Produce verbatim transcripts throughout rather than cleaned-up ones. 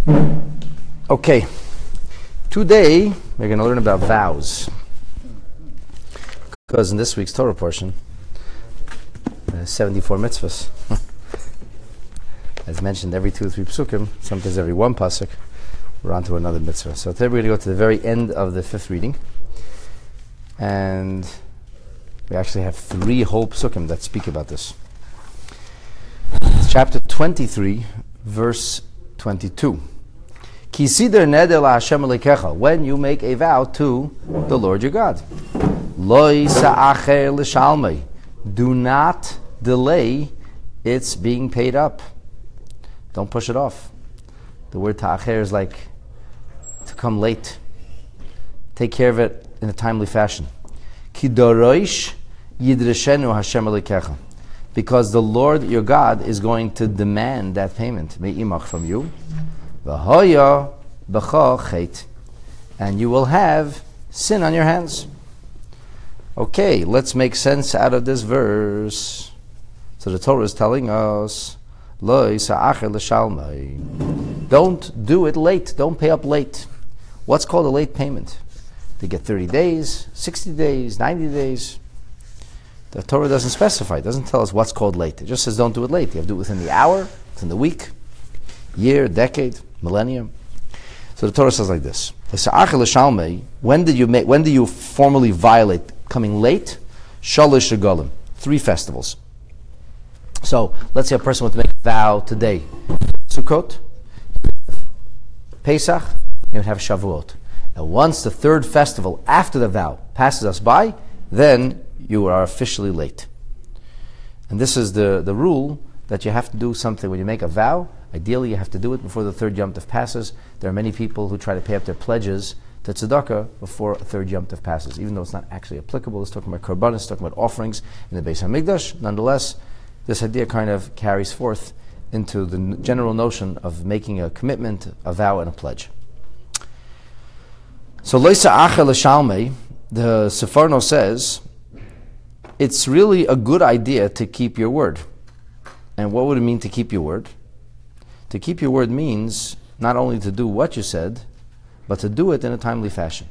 Okay, today we're going to learn about vows. Because in this week's Torah portion, uh, seventy-four mitzvahs. As mentioned, every two or three psukim, sometimes every one pasuk, we're on to another mitzvah. So today we're going to go to the very end of the fifth reading. And we actually have three whole psukim that speak about this. It's chapter twenty-three, verse twenty-two. Ki sider neder la'Hashem Elokecha, when you make a vow to the Lord your God. Lo yisa'acher l'shalmei, do not delay its being paid up. Don't push it off. The word ta'acher is like to come late. Take care of it in a timely fashion. Ki dorosh yidreshenu Hashem Elokecha, because the Lord your God is going to demand that payment me'imach from you. V'hoya b'cha chet, and you will have sin on your hands. Okay, let's make sense out of this verse. So the Torah is telling us, Lo yisa'acher l'shalmei, don't do it late. Don't pay up late. What's called a late payment? They get thirty days, sixty days, ninety days. The Torah doesn't specify. It doesn't tell us what's called late. It just says don't do it late. You have to do it within the hour, within the week, year, decade, millennium. So the Torah says like this: when did you make? When do you formally violate coming late? Shalosh regalim, three festivals. So let's say a person wants to make a vow today: Sukkot, Pesach, and you have Shavuot. And once the third festival after the vow passes us by, then you are officially late. And this is the, the rule that you have to do something when you make a vow. Ideally, you have to do it before the third Yom Tov passes. There are many people who try to pay up their pledges to tzedakah before a third Yom Tov passes, even though it's not actually applicable. It's talking about korbanos, it's talking about offerings in the Beis Hamikdash. Nonetheless, this idea kind of carries forth into the n- general notion of making a commitment, a vow, and a pledge. So, Lo yisa'acher l'shalmei, the Sefarno says, it's really a good idea to keep your word. And what would it mean to keep your word? To keep your word means not only to do what you said, but to do it in a timely fashion.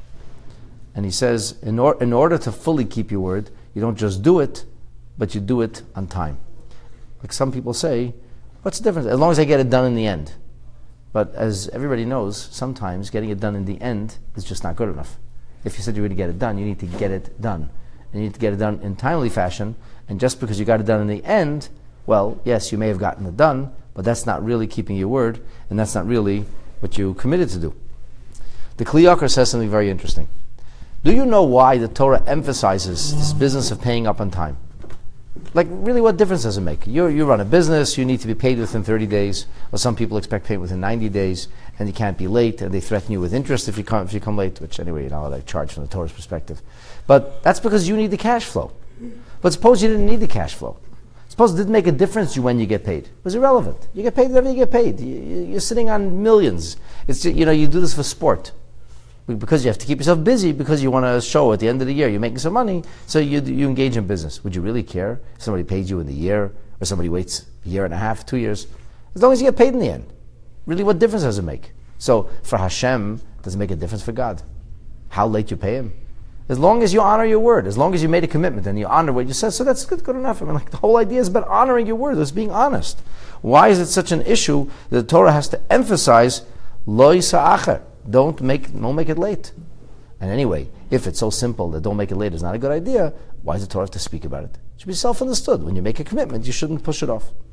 And he says, in, or, in order to fully keep your word, you don't just do it, but you do it on time. Like some people say, what's the difference? As long as I get it done in the end. But as everybody knows, sometimes getting it done in the end is just not good enough. If you said you were going to get it done, you need to get it done. And you need to get it done in timely fashion. And just because you got it done in the end, well, yes, you may have gotten it done, but that's not really keeping your word, and that's not really what you committed to do. The Kli Yakar says something very interesting. Do you know why the Torah emphasizes this business of paying up on time? Like, really, what difference does it make? You you run a business, you need to be paid within thirty days, or some people expect payment within ninety days, and you can't be late, and they threaten you with interest if you come, if you come late, which anyway, you know, they charge from the Torah's perspective. But that's because you need the cash flow. But suppose you didn't need the cash flow. Suppose it didn't make a difference to you when you get paid. It was irrelevant. You get paid whenever you get paid. You, you're sitting on millions. It's, you know, you do this for sport. Because you have to keep yourself busy, because you want to show at the end of the year you're making some money, so you you engage in business. Would you really care if somebody paid you in the year, or somebody waits a year and a half, two years? As long as you get paid in the end. Really, what difference does it make? So for Hashem, does it make a difference for God how late you pay Him? As long as you honor your word, as long as you made a commitment and you honor what you said, so that's good, good enough. I mean, like, the whole idea is about honoring your word, it's being honest. Why is it such an issue that the Torah has to emphasize Lo yisa'acher? Don't make don't make it late. And anyway, if it's so simple that don't make it late is not a good idea, why does the Torah have to speak about it? It should be self-understood. When you make a commitment, you shouldn't push it off.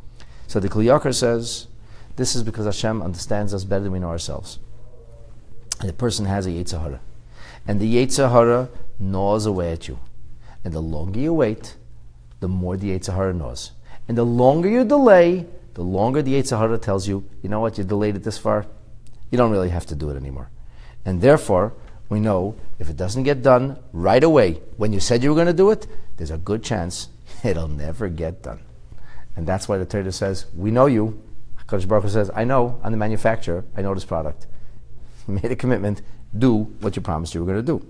So the Kli Yakar says, this is because Hashem understands us better than we know ourselves. And the person has a Yetzer Hara. And the Yetzer Hara gnaws away at you. And the longer you wait, the more the Yetzer Hara gnaws. And the longer you delay, the longer the Yetzer Hara tells you, you know what, you delayed it this far, you don't really have to do it anymore. And therefore, we know if it doesn't get done right away, when you said you were going to do it, there's a good chance it'll never get done. And that's why the Torah says, we know you. HaKadosh Baruch Hu says, I know, I'm the manufacturer, I know this product. You made a commitment, do what you promised you were going to do.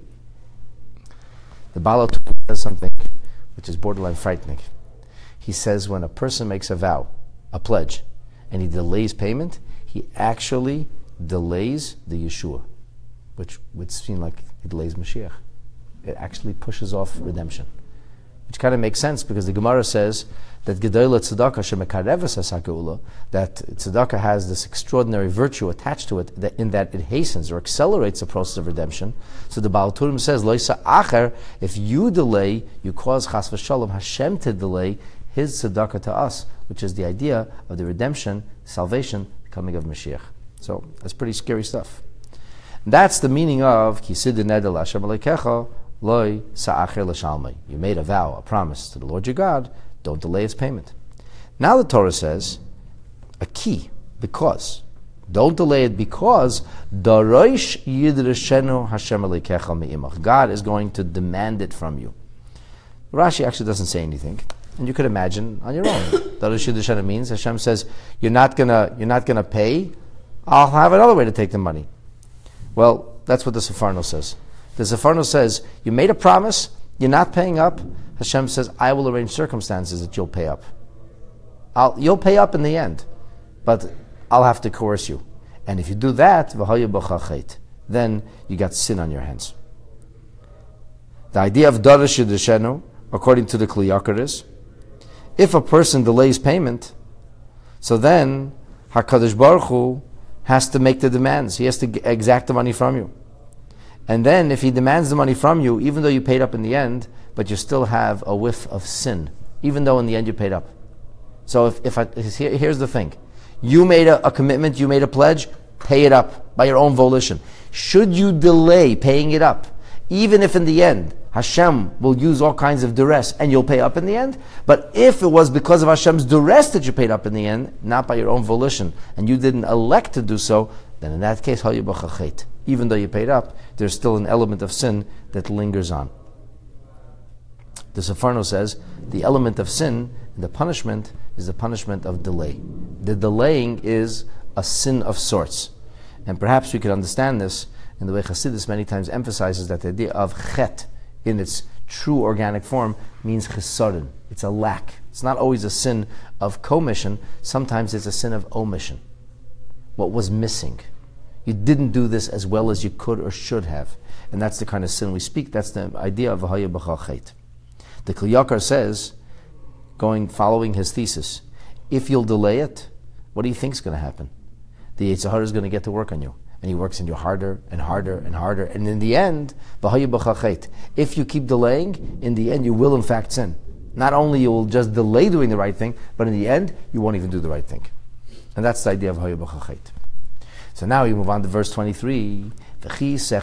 The Baal HaTurim says something which is borderline frightening. He says when a person makes a vow, a pledge, and he delays payment, he he actually delays the Yeshua, which would seem like he delays Mashiach. It actually pushes off redemption, which kind of makes sense because the Gemara says that Gedolah Tzedakah Shemekareves HaSageula, that Tzedakah has this extraordinary virtue attached to it, that in that it hastens or accelerates the process of redemption. So the Baal Turim says, Loisa Acher, if you delay, you cause Chas v'Shalom Hashem to delay His Tzedakah to us, which is the idea of the redemption, salvation, the coming of Mashiach. So that's pretty scary stuff. That's the meaning of Kisid Nedel Hashem Alekecha Loi Sa'acher L'Shalmei. You made a vow, a promise to the Lord your God. Don't delay its payment. Now the Torah says a key, because. Don't delay it because Darosh Yidreshenu Hashem Alekecha Me'imach. God is going to demand it from you. Rashi actually doesn't say anything, and you could imagine on your own. Darosh Yidreshenu means Hashem says you're not gonna you're not gonna pay. I'll have another way to take the money. Well, that's what the Sefarno says. The Sefarno says you made a promise, you're not paying up. Hashem says, I will arrange circumstances that you'll pay up. I'll, you'll pay up in the end, but I'll have to coerce you. And if you do that, then you got sin on your hands. The idea of Darash Yidreshenu, according to the Kli Yakar, is, if a person delays payment, so then HaKadosh Baruch Hu has to make the demands. He has to exact the money from you. And then if he demands the money from you, even though you paid up in the end, but you still have a whiff of sin, even though in the end you paid up. So if, if I, here, here's the thing. You made a, a commitment, you made a pledge, pay it up by your own volition. Should you delay paying it up, even if in the end Hashem will use all kinds of duress and you'll pay up in the end, but if it was because of Hashem's duress that you paid up in the end, not by your own volition, and you didn't elect to do so, then in that case, even though you paid up, there's still an element of sin that lingers on. The Sefarno says the element of sin, the punishment, is the punishment of delay. The delaying is a sin of sorts. And perhaps we could understand this in the way Chassidus many times emphasizes that the idea of chet in its true organic form means chesaron. It's a lack. It's not always a sin of commission. Sometimes it's a sin of omission. What was missing? You didn't do this as well as you could or should have. And that's the kind of sin we speak. That's the idea of v'haya b'cha chet. The Kli Yakar says, going following his thesis, if you'll delay it, what do you think is going to happen? The Yetzer Hara is going to get to work on you. And he works on you harder and harder and harder. And in the end, v'haya b'cha chet. If you keep delaying, in the end you will in fact sin. Not only you will just delay doing the right thing, but in the end, you won't even do the right thing. And that's the idea of v'haya b'cha chet. So now we move on to verse twenty-three. But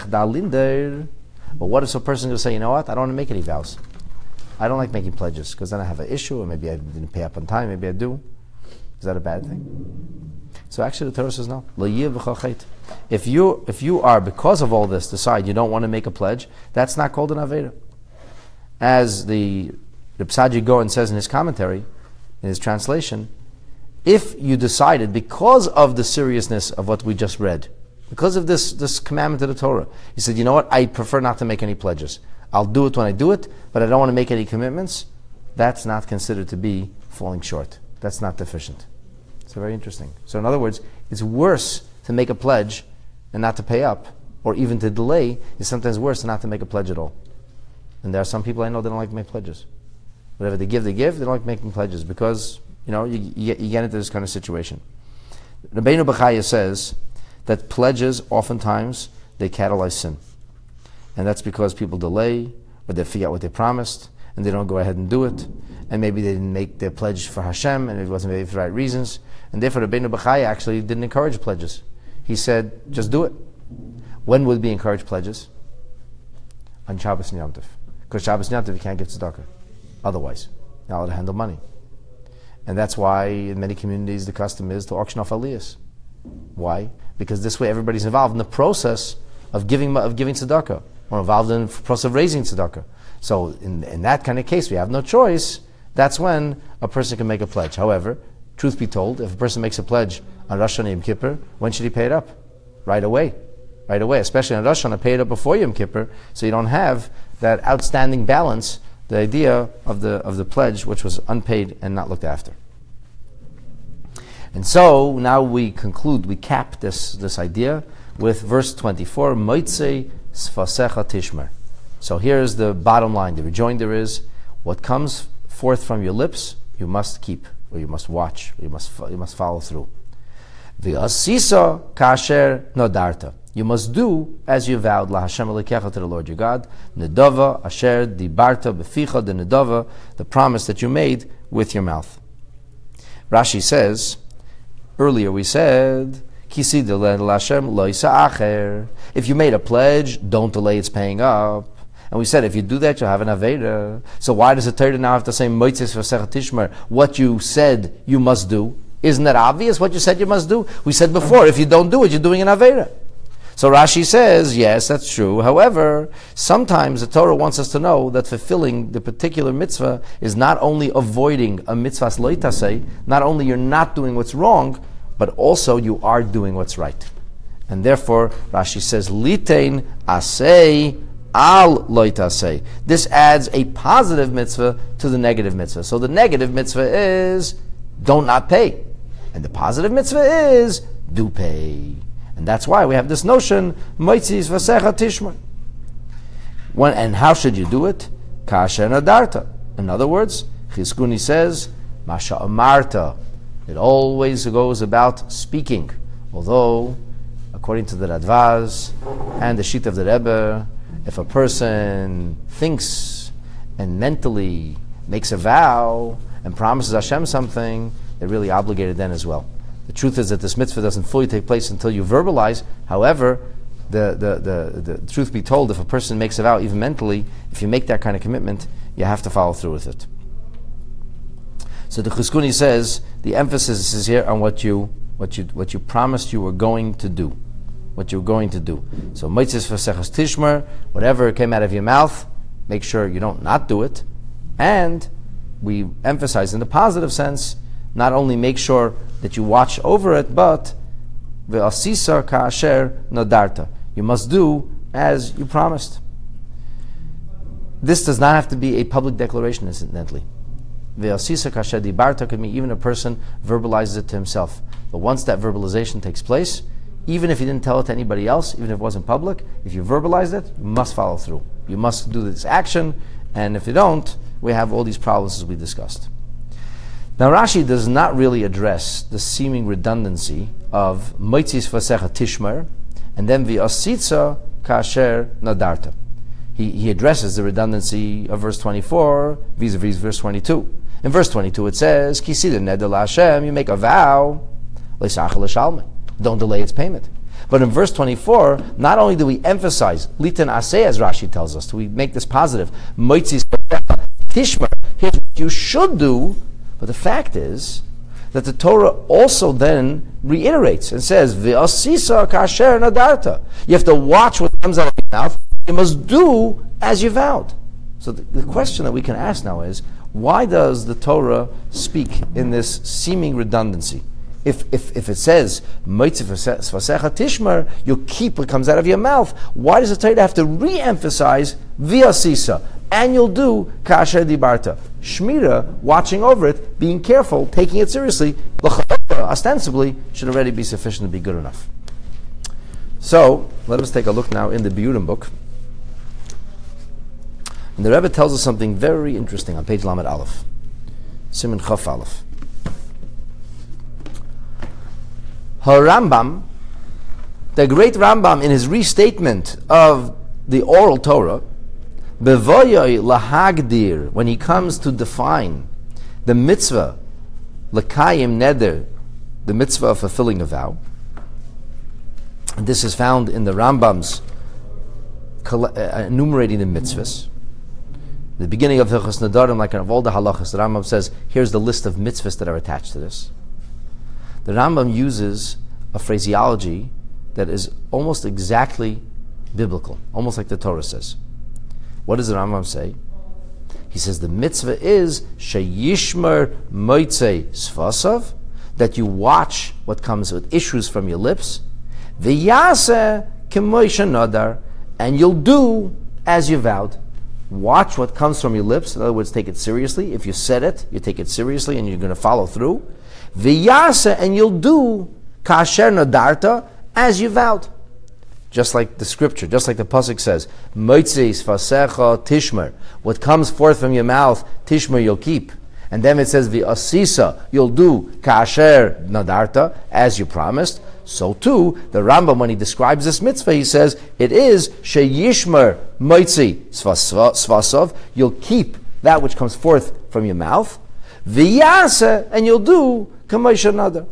what if a person will say, you know what, I don't want to make any vows. I don't like making pledges, because then I have an issue, or maybe I didn't pay up on time, maybe I do. Is that a bad thing? So actually the Torah says no. If you, if you are, because of all this, decide you don't want to make a pledge, that's not called an Aveda. As the Reb Saadia Gaon says in his commentary, in his translation, if you decided, because of the seriousness of what we just read, because of this, this commandment of the Torah, you said, you know what, I prefer not to make any pledges. I'll do it when I do it, but I don't want to make any commitments. That's not considered to be falling short. That's not deficient. So very interesting. So in other words, it's worse to make a pledge and not to pay up, or even to delay is sometimes worse than not to make a pledge at all. And there are some people I know that don't like to make pledges. Whatever they give, they give. They don't like making pledges because, you know, you, you, you get into this kind of situation. Rabbeinu Bechaya says that pledges, oftentimes, they catalyze sin. And that's because people delay, or they forget what they promised, and they don't go ahead and do it. And maybe they didn't make their pledge for Hashem, and it wasn't made for the right reasons. And therefore, Rabbeinu Bechaya actually didn't encourage pledges. He said, just do it. When would we encourage pledges? On Shabbos and Yom Tov. Because Shabbos and Yom Tov, you can't give tzedakah. Otherwise, you're not allowed to handle money. And that's why in many communities the custom is to auction off aliyahs. Why? Because this way everybody's involved in the process of giving of giving tzedakah, or involved in the process of raising tzedakah. So in, in that kind of case, we have no choice. That's when a person can make a pledge. However, truth be told, if a person makes a pledge on Rosh Hashanah Yom Kippur, when should he pay it up? Right away. Right away. Especially on Rosh Hashanah, pay it up before Yom Kippur, so you don't have that outstanding balance, the idea of the of the pledge which was unpaid and not looked after. And so now we conclude, we cap this, this idea with verse twenty-four, Moitzei Sfasecha Tishmer. So here's the bottom line. The rejoinder is, what comes forth from your lips, you must keep, or you must watch, or you must you must follow through. V'asisa kasher nodarta. You must do as you vowed, la Hashem Elokecha, to the Lord your God, nedava asher dibarta beficha, the nedava, the promise that you made with your mouth. Rashi says, earlier we said, Kisi delel Hashem lo yisa acher. If you made a pledge, don't delay its paying up. And we said, if you do that, you'll have an Aveda. So why does the Torah now have to say, Moitzes v'secha tishmer, what you said you must do? Isn't that obvious, what you said you must do? We said before, if you don't do it, you're doing an Aveda. So Rashi says, yes, that's true. However, sometimes the Torah wants us to know that fulfilling the particular mitzvah is not only avoiding a mitzvah's lo taseh, not only you're not doing what's wrong, but also you are doing what's right. And therefore, Rashi says, Litein asei al lo taseh. This adds a positive mitzvah to the negative mitzvah. So the negative mitzvah is, don't not pay. And the positive mitzvah is, do pay. And that's why we have this notion, Moitzis v'secha tishma. When, and how should you do it? Kasher nadarta. In other words, Chizkuni says, Masha amarta. It always goes about speaking. Although, according to the Radvaz and the Shita of the Rebbe, if a person thinks and mentally makes a vow and promises Hashem something, they're really obligated then as well. The truth is that this mitzvah doesn't fully take place until you verbalize. However, the, the, the, the truth be told, if a person makes a vow, even mentally, if you make that kind of commitment, you have to follow through with it. So the Chizkuni says, the emphasis is here on what you what you what you promised you were going to do. What you're going to do. So Moitzes v'secha tishmer, whatever came out of your mouth, make sure you don't not do it. And we emphasize in the positive sense, not only make sure that you watch over it, but ve'asisa ka'asher nadarta. You must do as you promised. This does not have to be a public declaration, incidentally. Ve'asisa ka'asher dibarta could mean even a person verbalizes it to himself. But once that verbalization takes place, even if you didn't tell it to anybody else, even if it wasn't public, if you verbalized it, you must follow through. You must do this action, and if you don't, we have all these problems as we discussed. Now Rashi does not really address the seeming redundancy of Moitzis v'secha tishmer and then v'asitza kasher nadarta. He, he addresses the redundancy of verse twenty-four vis-a-vis verse twenty-two. In verse twenty-two it says, Kisida neder Hashem, you make a vow, le'sachal l'shalmei, don't delay its payment. But in verse twenty-four, not only do we emphasize liten aseh, as Rashi tells us, we make this positive, Moitzis v'secha tishmer, here's what you should do. But the fact is that the Torah also then reiterates and says, V'asisa kasher nadarta. You have to watch what comes out of your mouth. You must do as you vowed. So the, the question that we can ask now is, why does the Torah speak in this seeming redundancy? If if, if it says, Moitzis v'secha tishmer, you keep what comes out of your mouth, why does the Torah have to re-emphasize V'asisa? And you'll do kasher dibarta. Shmira, watching over it, being careful, taking it seriously, ostensibly, should already be sufficient to be good enough. So, let us take a look now in the Biyurim book. And the Rebbe tells us something very interesting on page Lamed Aleph. Siman Chaf Aleph. HaRambam, the great Rambam, in his restatement of the oral Torah, Bevoyoy lahagdir, when he comes to define the mitzvah, lekayim neder, the mitzvah of fulfilling a vow. And this is found in the Rambam's enumerating the mitzvahs. The beginning of Hilchos Nadarim, like of all the halachas, the Rambam says, here's the list of mitzvahs that are attached to this. The Rambam uses a phraseology that is almost exactly biblical, almost like the Torah says. What does the Rambam say? He says the mitzvah is sheyishmer moitzei svasav, that you watch what comes with issues from your lips, v'yaseh k'moisha nadar, and you'll do as you vowed. Watch what comes from your lips. In other words, take it seriously. If you said it, you take it seriously and you're going to follow through. V'yasa, and you'll do kasher nadarta, as you vowed. Just like the scripture, just like the pasuk says, Moitzi svasecha tishmer, what comes forth from your mouth, tishmer you'll keep. And then it says, V'asisa, you'll do kasher nadarta, as you promised. So too, the Rambam, when he describes this mitzvah, he says, it is sheyishmer moitzi svasav, you'll keep that which comes forth from your mouth, v'yasa, and you'll do kamosh nadar.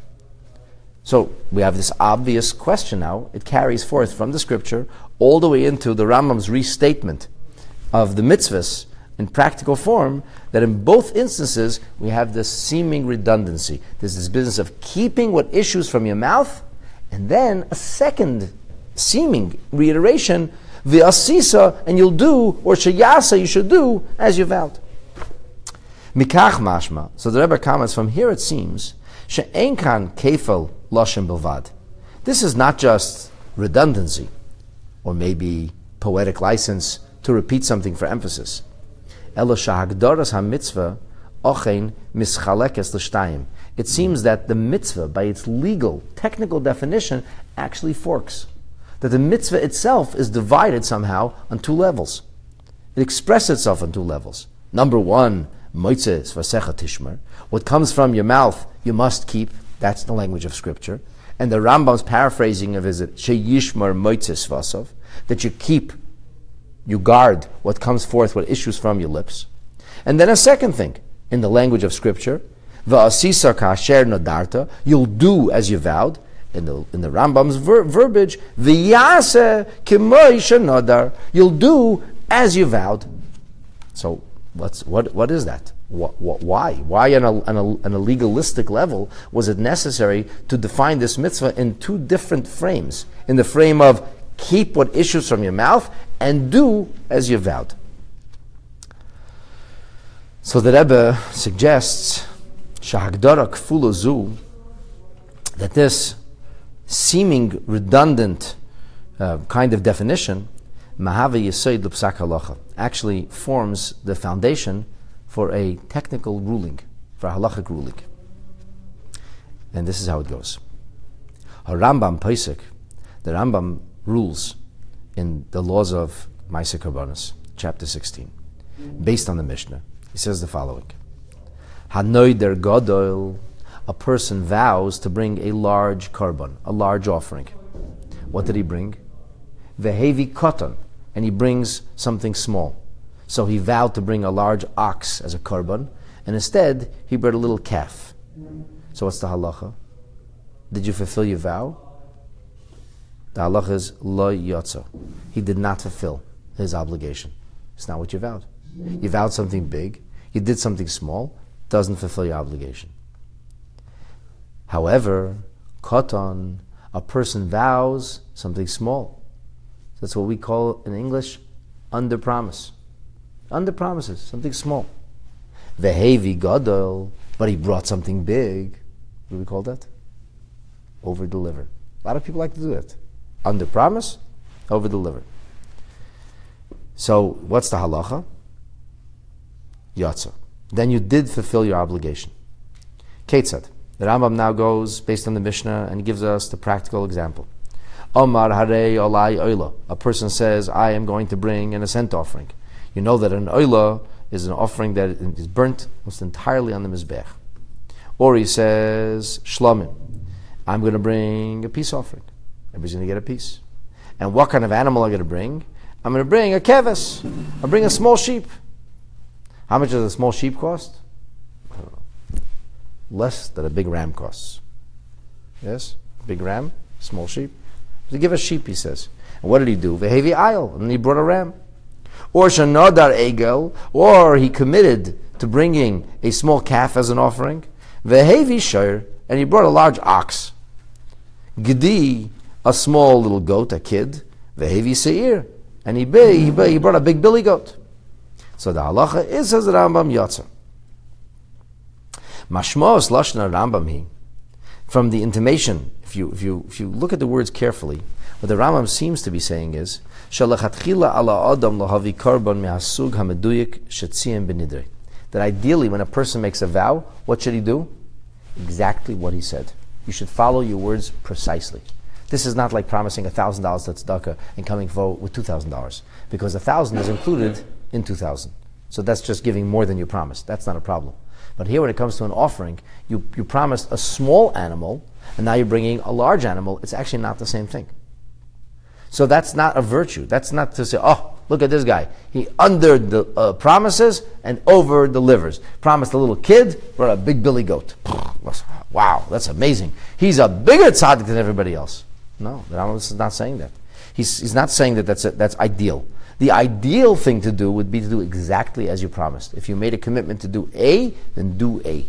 So we have this obvious question now. It carries forth from the scripture all the way into the Rambam's restatement of the mitzvahs in practical form, that in both instances we have this seeming redundancy. There's this business of keeping what issues from your mouth, and then a second seeming reiteration, v'asisa, and you'll do, or sheyasa, you should do, as you vowed. Mikach mashma. So the Rebbe comments, from here it seems, she'en kan kefel loshem bilvad. This is not just redundancy, or maybe poetic license to repeat something for emphasis. Elo shahagdoras ha-mitzvah ochein mischalekes l'shtayim. It seems that the mitzvah, by its legal, technical definition, actually forks. That the mitzvah itself is divided somehow on two levels. It expresses itself on two levels. Number one, moitzeh svasecha tishmer. What comes from your mouth, you must keep. That's the language of Scripture. And the Rambam's paraphrasing of it, sheyishmer moitzeh svasav, that you keep, you guard what comes forth, what issues from your lips. And then a second thing, in the language of Scripture, v'asisa kasher nadarta, you'll do as you vowed. In the in the Rambam's ver- verbiage, v'yaseh k'moishe nadar, you'll do as you vowed. So what's what what is that? What, what, why? Why on a, on, a, on a legalistic level was it necessary to define this mitzvah in two different frames? In the frame of keep what issues from your mouth and do as you vowed. So the Rebbe suggests shahagdara kfula zu, that this seeming redundant uh, kind of definition, mahava yesod l'psak halacha, actually forms the foundation for a technical ruling, for a halachic ruling. And this is how it goes. A Rambam Pesach, the Rambam rules in the laws of Maaseh Karbanos, chapter sixteen, based on the Mishnah. He says the following: Hanoider Gadol, a person vows to bring a large karban, a large offering. What did he bring? Vehevi koton, and he brings something small. So he vowed to bring a large ox as a karban, and instead he brought a little calf. So what's the halacha? Did you fulfill your vow? The halacha is lo yotzo. He did not fulfill his obligation. It's not what you vowed. You vowed something big, you did something small, doesn't fulfill your obligation. However, koton, a person vows something small. That's what we call in English under promise. Under promises, something small. Vehevi gadol, but he brought something big. What do we call that? Over deliver. A lot of people like to do that. Under promise, over deliver. So what's the halacha? Yatsa. Then you did fulfill your obligation. Ketzad. The Rambam now goes based on the Mishnah and gives us the practical example. Omar harei olai oila. A person says, I am going to bring an ascent offering. You know that an oila is an offering that is burnt almost entirely on the mizbech. Or he says, shlomim. I'm going to bring a peace offering. Everybody's going to get a piece. And what kind of animal am I going to bring? I'm going to bring a keves. I'll bring a small sheep. How much does a small sheep cost? I don't know. Less than a big ram costs. Yes? Big ram, small sheep. So give a sheep, he says. And what did he do? Vehevi ayil. And he brought a ram. Or shanodar egel. Or he committed to bringing a small calf as an offering. Vehevi shor. And he brought a large ox. Gedi, a small little goat, a kid. Vehevi seir. And he, he, he brought a big billy goat. So the halacha is, says the Rambam, yotzer. Mashmos lashna Rambam hi. From the intimation, if you if you if you look at the words carefully, what the Rambam seems to be saying is shalachatchila ala adam lahavi karban mehasug hameduyik shetziyim benidre. That ideally, when a person makes a vow, what should he do? exactly what he said. You should follow your words precisely. This is not like promising one thousand dollars to tzedakah and coming forward with two thousand dollars, because one thousand dollars is included in two thousand dollars. So that's just giving more than you promised. That's not a problem. But here when it comes to an offering, you, you promised a small animal, and now you're bringing a large animal. It's actually not the same thing. So that's not a virtue. That's not to say, oh, look at this guy. He under the uh, promises and over delivers. Promised a little kid, brought a big billy goat. Wow, that's amazing. He's a bigger tzaddik than everybody else. No, the Rambam is not saying that. He's, he's not saying that that's, a, that's ideal. The ideal thing to do would be to do exactly as you promised. If you made a commitment to do A, then do A.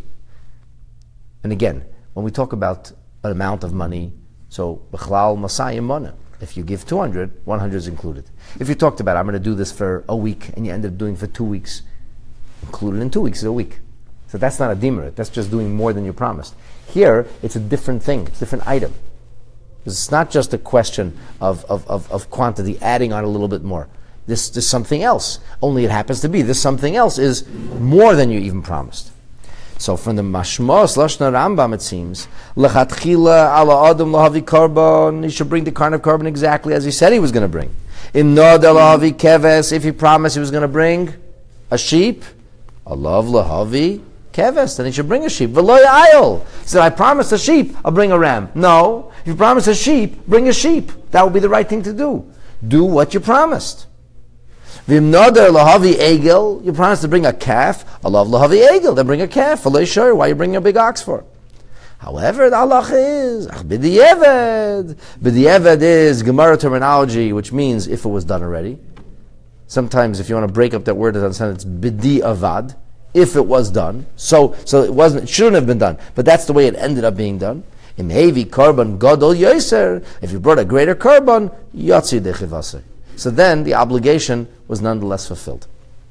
And again, when we talk about an amount of money, so b'chlal masayim mana. If you give two hundred, one hundred is included. If you talked about, I'm going to do this for a week, and you end up doing it for two weeks, included in two weeks is a week. So that's not a demerit. That's just doing more than you promised. Here, it's a different thing. It's a different item. It's not just a question of, of, of, of quantity, adding on a little bit more. This, this something else. Only it happens to be this something else is more than you even promised. So from the Mashmos Lashna Rambam, it seems lechatchila ala adam lahavi korban. He should bring the kind of korban exactly as he said he was going to bring. In nodel lahavi keves, if he promised he was going to bring a sheep, alav lahavi keves, then he should bring a sheep. V'lo ya'ayol. He said, I promised a sheep, I'll bring a ram. No, if you promise a sheep, bring a sheep. That would be the right thing to do. Do what you promised. V'im noder lahavi egel, you promised to bring a calf. Alav lahavi egel, then bring a calf. V'lo sure, why are you bringing a big ox for? However, the halacha is ach b'di'eved. B'di'eved is Gemara terminology, which means if it was done already. Sometimes, if you want to break up that word, it's b'di'avad. If it was done, so so it wasn't, it shouldn't have been done, but that's the way it ended up being done. Im hevi korban gadol yoser. If you brought a greater korban, yotzi dechivase. So then the obligation was nonetheless fulfilled.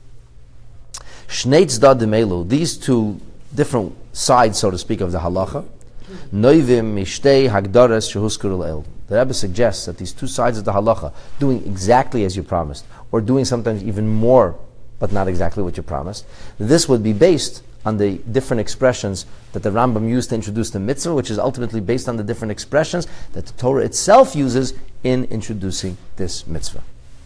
Shnei tzdadim elu, these two different sides, so to speak, of the halacha, noivim mishtei hagdares shehuskurul el. The Rebbe suggests that these two sides of the halacha, doing exactly as you promised, or doing sometimes even more, but not exactly what you promised, this would be based on the different expressions that the Rambam used to introduce the mitzvah, which is ultimately based on the different expressions that the Torah itself uses in introducing this mitzvah.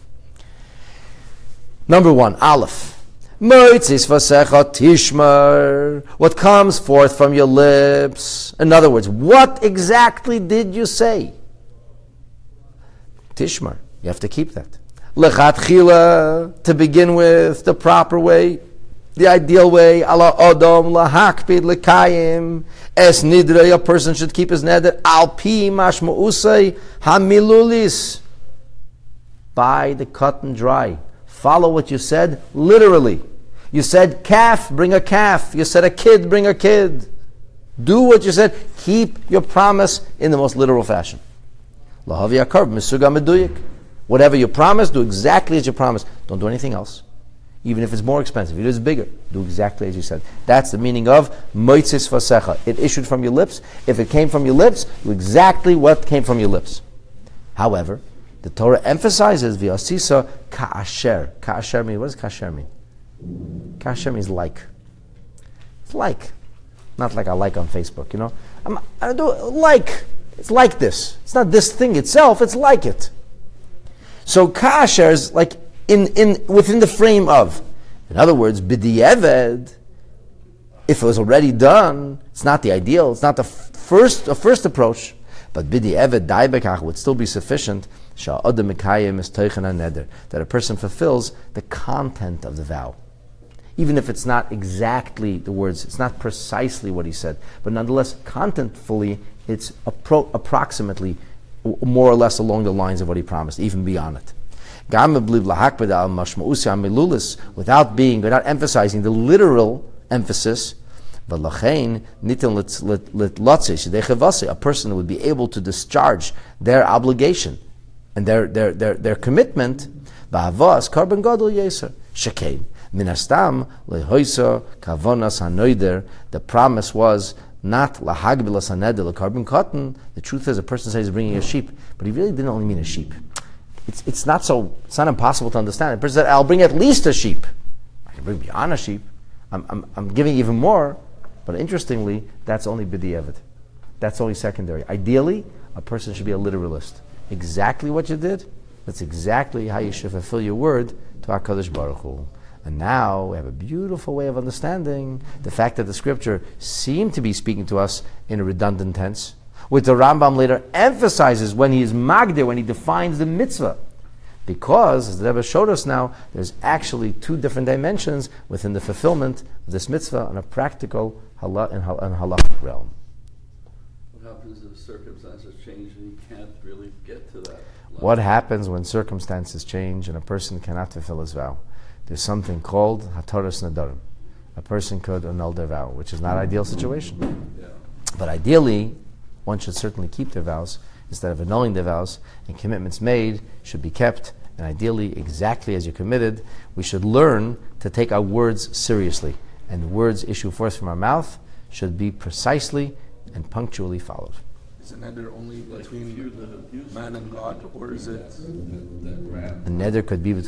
Number one, Aleph. Moitzis vasecha tishmar. What comes forth from your lips. In other words, what exactly did you say? Tishmar. You have to keep that. Lechatchila, to begin with, the proper way, the ideal way. Ala odom lahakpid lekayim. Es nidrei, a person should keep his neder. Al pi mashma'usay hamilulis. By the cut and dry. Follow what you said literally. You said calf, bring a calf. You said a kid, bring a kid. Do what you said. Keep your promise in the most literal fashion. Lahavi akarv misuga meduyik. Whatever you promise, do exactly as you promised. Don't do anything else. Even if it's more expensive, if it is bigger, do exactly as you said. That's the meaning of moitzis vasecha. It issued from your lips. If it came from your lips, do exactly what came from your lips. However, the Torah emphasizes v'asisa ka'asher. Ka'asher means, what does ka'asher mean? Ka'asher means like. It's like. Not like I like on Facebook, you know. I'm, I do like. It's like this. It's not this thing itself, it's like it. So ka'asher is like in, in within the frame of. In other words, b'di'eved, if it was already done, it's not the ideal, it's not the f- first, a first approach, but b'di'eved daibekach would still be sufficient. That a person fulfills the content of the vow. Even if it's not exactly the words, it's not precisely what he said, but nonetheless, contentfully, it's appro- approximately, more or less along the lines of what he promised, even beyond it. Without being, without emphasizing the literal emphasis, a person would be able to discharge their obligation and their their their, their commitment, ba'avas karban gadol yeser shekein minastam lehoisa kavonas hanoider. The promise was not lahagbilas haneder lekarbon cotton. The truth is, a person says he's bringing a sheep, but he really didn't only mean a sheep. It's it's not so it's not impossible to understand. The person said, "I'll bring at least a sheep. I can bring beyond a sheep. I'm I'm, I'm giving even more." But interestingly, that's only b'di'evet. That's only secondary. Ideally, a person should be a literalist. Exactly what you did, that's exactly how you should fulfill your word to HaKadosh Baruch Hu. And now we have a beautiful way of understanding the fact that the scripture seemed to be speaking to us in a redundant tense, which the Rambam later emphasizes when he is magdir, when he defines the mitzvah. Because, as the Rebbe showed us now, there's actually two different dimensions within the fulfillment of this mitzvah on a practical halach and halachic realm. What happens if circumstances change and you can't really get to that level? What happens when circumstances change and a person cannot fulfill his vow? There's something called hataras nadarim. A person could annul their vow, which is not an ideal situation. Yeah. But ideally, one should certainly keep their vows instead of annulling their vows, and commitments made should be kept, and ideally, exactly as you committed, we should learn to take our words seriously, and the words issue forth from our mouth should be precisely and punctually followed. Is a neder only between man and God, or is it? A neder could be between